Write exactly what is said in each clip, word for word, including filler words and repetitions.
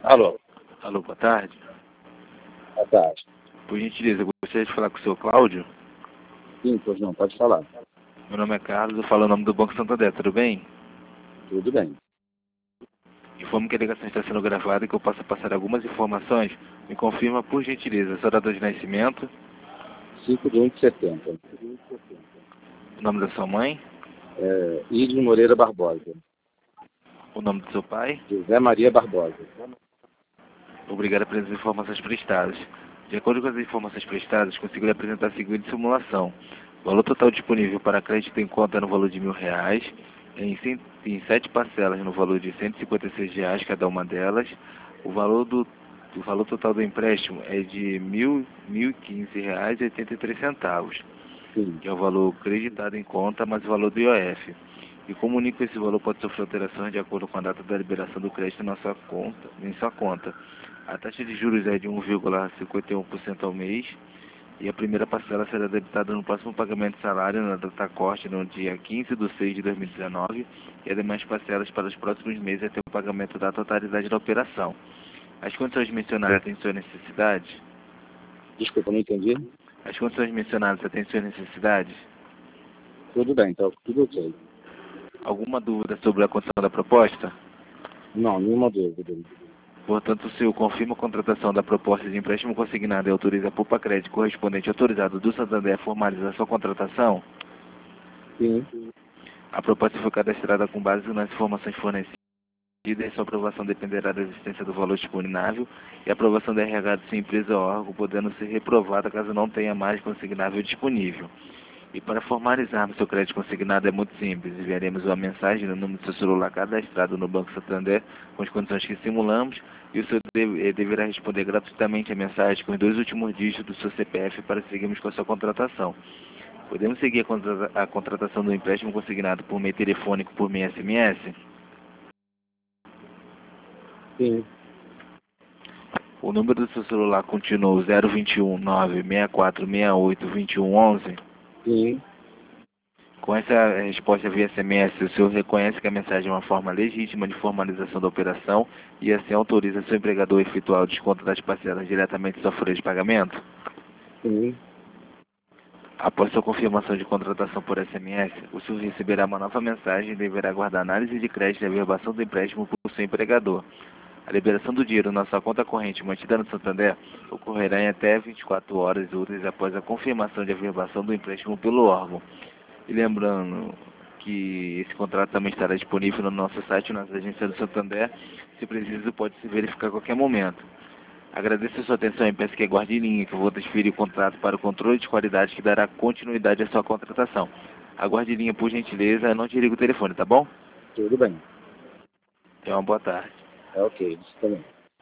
Alô, Alô, boa tarde. boa tarde. Por gentileza, eu gostaria de falar com o senhor Cláudio. Sim, pois não, pode falar. Meu nome é Carlos, eu falo o nome do Banco Santander, tudo bem? Tudo bem. Informo que a ligação está sendo gravada e que eu possa passar algumas informações. Me confirma, por gentileza, sua data de nascimento, cinco de um de setembro. o nome da sua mãe, É, Ídio Moreira Barbosa. o nome do seu pai. José Maria Barbosa. Obrigado pelas informações prestadas. De acordo com as informações prestadas, consigo lhe apresentar a seguinte simulação. O valor total disponível para crédito em conta é no valor de mil reais, em, cem, em sete parcelas no valor de cento e cinquenta e seis reais cada uma delas. O valor do o valor total do empréstimo é de mil, mil e quinze reais e oitenta e três centavos, Sim. que é o valor creditado em conta mais o valor do I O F. E comunico que esse valor pode sofrer alterações de acordo com a data da liberação do crédito na sua conta, em sua conta. A taxa de juros é de um vírgula cinquenta e um por cento ao mês e a primeira parcela será debitada no próximo pagamento de salário na data corte no dia quinze de seis de dois mil e dezenove e as demais parcelas para os próximos meses até o pagamento da totalidade da operação. As condições mencionadas têm suas necessidades? Desculpa, não entendi. As condições mencionadas atendem suas necessidades? Tudo bem, então tudo ok. Alguma dúvida sobre a condição da proposta? Não, nenhuma dúvida. Portanto, o senhor confirma a contratação da proposta de empréstimo consignado e autoriza a Poupa Crédito correspondente autorizado do Santander a formalizar sua contratação? Sim, A proposta foi cadastrada com base nas informações fornecidas e sua aprovação dependerá da existência do valor disponível e a aprovação da R H de sua empresa ou órgão, podendo ser reprovada caso não tenha mais consignável disponível. E para formalizarmos seu crédito consignado é muito simples. Enviaremos uma mensagem no número do seu celular cadastrado no Banco Santander com as condições que simulamos e o senhor deve, deverá responder gratuitamente a mensagem com os dois últimos dígitos do seu C P F para seguirmos com a sua contratação. Podemos seguir a, contra a contratação do empréstimo consignado por meio telefônico por meio S M S? sim, O número do seu celular continua zero dois um nove seis quatro seis oito dois um um um? sim, Com essa resposta via S M S, o senhor reconhece que a mensagem é uma forma legítima de formalização da operação e assim autoriza seu empregador a efetuar o desconto das parcelas diretamente em sua folha de pagamento? sim. Após sua confirmação de contratação por S M S, o senhor receberá uma nova mensagem e deverá aguardar análise de crédito e averbação do empréstimo por seu empregador. A liberação do dinheiro na sua conta corrente mantida no Santander ocorrerá em até vinte e quatro horas úteis após a confirmação de averbação do empréstimo pelo órgão. E lembrando que esse contrato também estará disponível no nosso site, nas agências do Santander. Se preciso, pode se verificar a qualquer momento. Agradeço a sua atenção e peço que aguarde em linha, que eu vou transferir o contrato para o controle de qualidade que dará continuidade à sua contratação. Aguarde em linha, por gentileza, não desligue o telefone, tá bom? Tudo bem. Tenha uma boa tarde. É ok, isso também.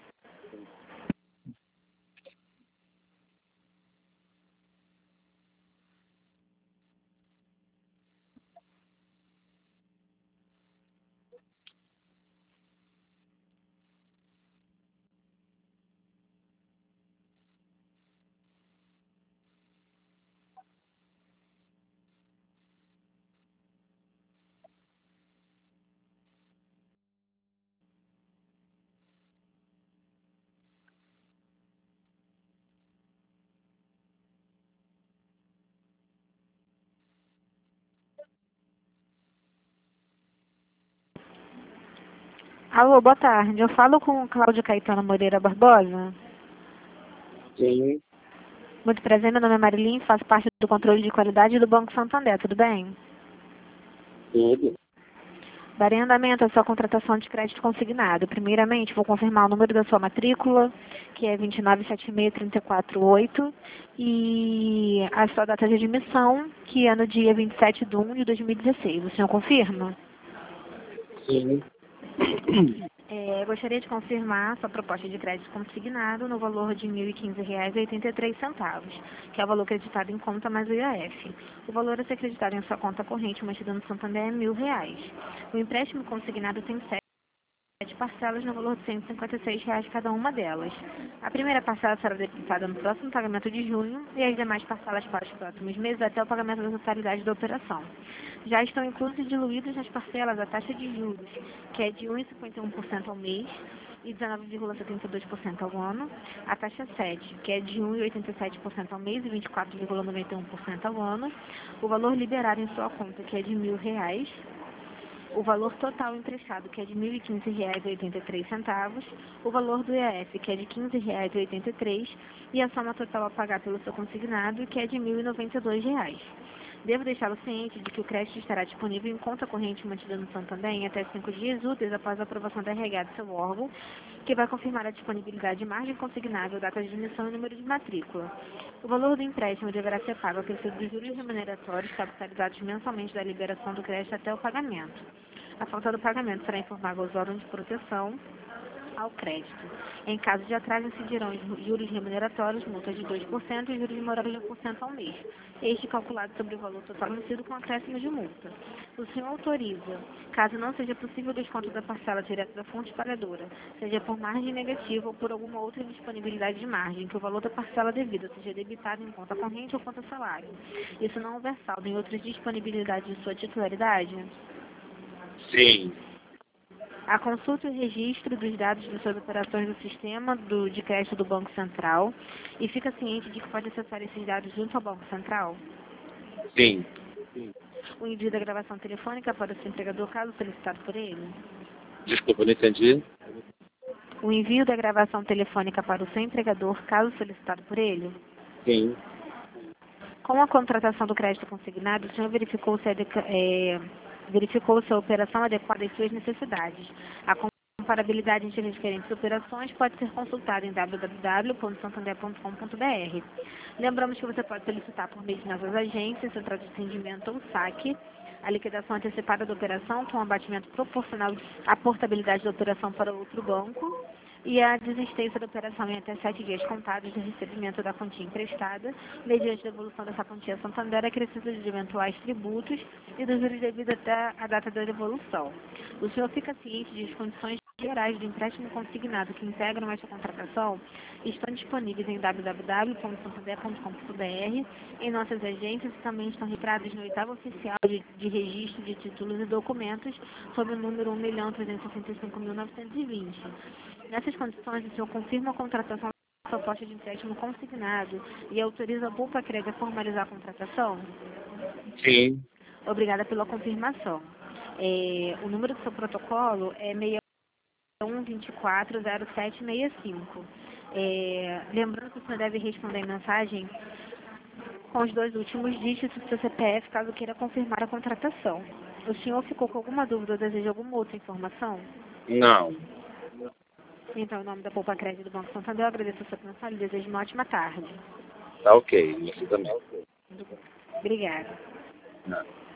Alô, boa tarde. Eu falo com o Cláudio Caetano Moreira Barbosa. Sim, Muito prazer, meu nome é Marilyn, faço parte do controle de qualidade do Banco Santander, tudo bem? tudo. Darei andamento à sua contratação de crédito consignado. Primeiramente, vou confirmar o número da sua matrícula, que é vinte e nove sete seis três quatro oito, e a sua data de admissão, que é no dia vinte e sete de um de dois mil e dezesseis. O senhor confirma? Sim, É, gostaria de confirmar sua proposta de crédito consignado no valor de mil e quinze reais e oitenta e três centavos, que é o valor creditado em conta mais o I O F. O valor a ser creditado em sua conta corrente mantida no Santander é mil reais. O empréstimo consignado tem sete parcelas no valor de cento e cinquenta e seis reais cada uma delas. A primeira parcela será debitada no próximo pagamento de junho e as demais parcelas para os próximos meses até o pagamento da totalidade da operação. Já estão inclusos e diluídos nas parcelas a taxa de juros, que é de um vírgula cinquenta e um por cento ao mês, e dezenove vírgula setenta e dois por cento ao ano. A taxa sete, que é de um vírgula oitenta e sete por cento ao mês e vinte e quatro vírgula noventa e um por cento ao ano. O valor liberado em sua conta, que é de mil reais. O valor total emprestado, que é de mil e quinze reais e oitenta e três centavos, o valor do I A F, que é de quinze reais e oitenta e três centavos, e a soma total a pagar pelo seu consignado, que é de mil e noventa e dois reais. Devo deixá-lo ciente de que o crédito estará disponível em conta corrente mantida no Santander em até cinco dias úteis após a aprovação da R H do seu órgão, que vai confirmar a disponibilidade de margem consignável, data de emissão e número de matrícula. O valor do empréstimo deverá ser pago a partir dos juros remuneratórios capitalizados mensalmente da liberação do crédito até o pagamento. A falta do pagamento será informada aos órgãos de proteção ao crédito. Em caso de atraso, incidirão juros remuneratórios, multas de dois por cento e juros morais de um por cento ao mês, este calculado sobre o valor total vencido com acréscimo de multa. O senhor autoriza, caso não seja possível o desconto da parcela direta da fonte pagadora, seja por margem negativa ou por alguma outra disponibilidade de margem, que o valor da parcela devida seja debitado em conta corrente ou conta salário. Isso não houver saldo em outras disponibilidades de sua titularidade? Sim. A consulta e o registro dos dados de suas operações no sistema do, de crédito do Banco Central e fica ciente de que pode acessar esses dados junto ao Banco Central? Sim. O envio da gravação telefônica para o seu empregador, caso solicitado por ele? Desculpa, não entendi. O envio da gravação telefônica para o seu empregador, caso solicitado por ele? Sim. Com a contratação do crédito consignado, o senhor verificou se, adequa, é, verificou se a operação adequada às suas necessidades. A comparabilidade entre as diferentes operações pode ser consultada em w w w ponto santander ponto com ponto b r. Lembramos que você pode solicitar por meio de nossas agências, central de atendimento ou saque, a liquidação antecipada da operação com abatimento proporcional à portabilidade da operação para outro banco e a desistência da operação em até sete dias contados do recebimento da quantia emprestada, mediante a devolução dessa quantia a Santander, acrescido de eventuais tributos e dos juros devidos até a data da devolução. O senhor fica ciente de as condições gerais do empréstimo consignado que integram esta contratação estão disponíveis em w w w ponto santander ponto com ponto b r, em nossas agências e também estão registradas no oitavo oficial de, de registro de títulos e documentos sob o número um milhão trezentos e sessenta e cinco mil novecentos e vinte. Nessas condições, o senhor confirma a contratação da proposta de empréstimo consignado e autoriza a Bulpa Cred a formalizar a contratação? Sim. Obrigada pela confirmação. É, o número do seu protocolo é seis um dois quatro zero sete seis cinco. É, lembrando que o senhor deve responder a mensagem com os dois últimos dígitos do seu C P F, caso queira confirmar a contratação. O senhor ficou com alguma dúvida ou deseja alguma outra informação? Não. Então, em nome da Poupa Crédito do Banco Santander, eu agradeço a sua atenção e desejo uma ótima tarde. Tá ok. Você também. Obrigada. Não.